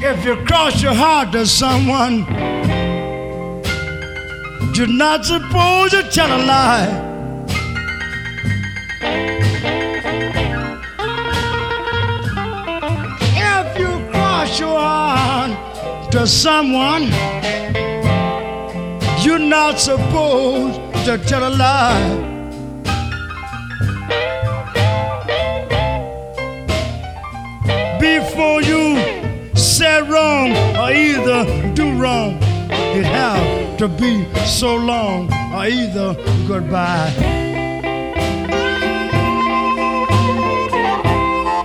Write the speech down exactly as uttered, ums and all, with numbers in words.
If you cross your heart to someone, you're not supposed to tell a lie. If you cross your heart to someone, you're not supposed to tell a lie. Before you say wrong or either do wrong, it have to be so long or either goodbye.